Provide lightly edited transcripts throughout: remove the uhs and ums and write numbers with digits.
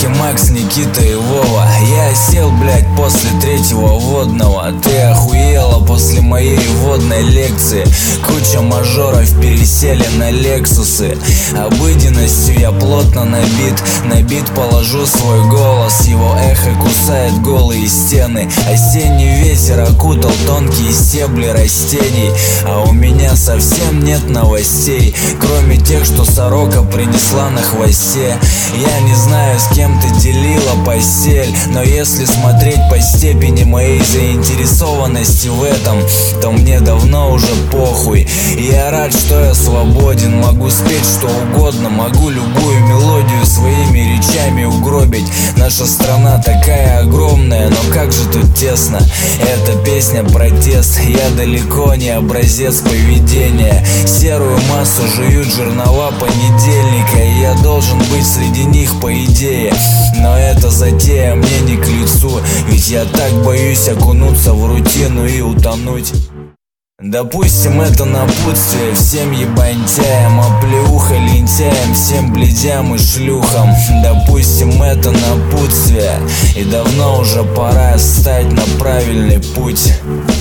Ники, Макс, Никита и Вова. Я сел, блять, после третьего водного. Ты охуела после моей водной лекции. Куча мажоров пересели на лексусы. Обыденностью я плотно набит положу свой голос. Его эхо кусает голые стены. Осенний ветер окутал тонкие стебли растений. А у меня совсем нет новостей, кроме тех, что сорока принесла на хвосте. Я не знаю, с кем ты делила постель, но если смотреть по степени моей заинтересованности в этом, то мне давно уже похуй. Я рад, что я свободен, могу спеть что угодно, могу любую мелодию своими речами угробить. Наша страна такая огромная, но как же тут тесно. Эта песня протест, я далеко не образец поведения. Серую массу жуют жернова понедельника, и я должен быть среди них по идее. Но эта затея мне не к лицу, ведь я так боюсь окунуться в рутину и утонуть. Допустим, это напутствие всем ебантяям, оплеуха лентяям, всем блядям и шлюхам. Допустим, это напутствие, и давно уже пора встать на правильный путь.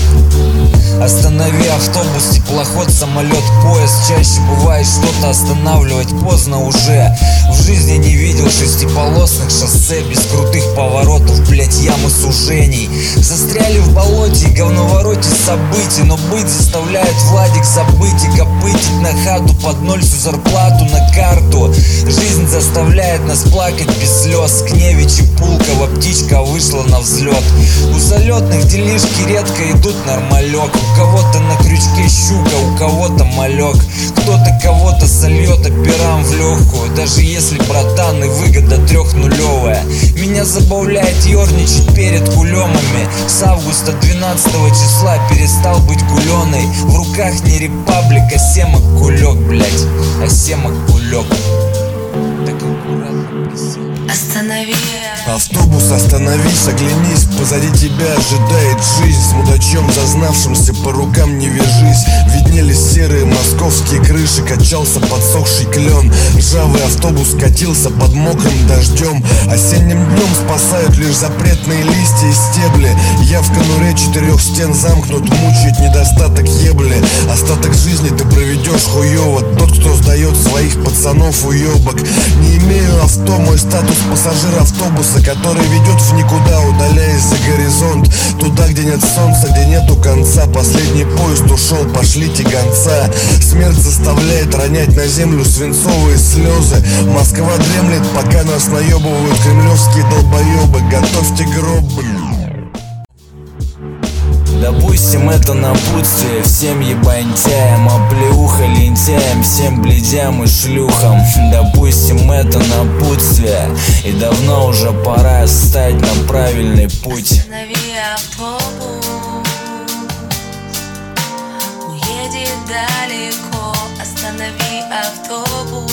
Останови автобус, теплоход, самолет, поезд. Чаще бывает что-то останавливать поздно уже. В жизни не видел шестиполосных шоссе без крутых поворотов, блять, ямы сужений. Застряли в болоте и говновороте событий, но быть заставляет Владик забыть и копытить на хату под ноль всю зарплату на карту. Жизнь заставляет нас плакать без слез. Кневич и Пулково птичка вышла на взлет. У залетных делишки редко идут нормалек. У кого-то на крючке щука, у кого-то малек. Кто-то кого-то сольет операм в легкую, даже если, братан, и выгода трехнулевая. Меня забавляет ерничать перед кулемами. С августа 12 числа перестал быть куленой. В руках не репаблик, а семок кулек, блять, а семок кулек. Так аккуратно присел. Останови. Автобус, остановись, оглянись, позади тебя ожидает жизнь. С мудачом, зазнавшимся, по рукам не вяжись. Виднелись серые московские крыши, качался подсохший клен. Ржавый автобус катился под мокрым дождем. Осенним днем спасают лишь запретные листья и стебли. Я в конуре четырех стен замкнут, мучает недостаток ебли. Остаток жизни ты проведешь хуёво. Тот, кто сдает своих пацанов уебок. Не имею авто, мой статус пассажир автобуса, который ведет в никуда, удаляясь за горизонт. Туда, где нет солнца, где нету конца. Последний поезд ушел, пошлите гонца. Смерть заставляет ронять на землю свинцовые слезы. Москва дремлет, пока нас наебывают кремлевские долбоебы. Готовьте гроб. Допустим, это напутствие всем ебантяям, оплеуха лентяям, всем блядям и шлюхам. Допустим, это напутствие, и давно уже пора встать на правильный путь. Останови автобус, уедет далеко. Останови автобус.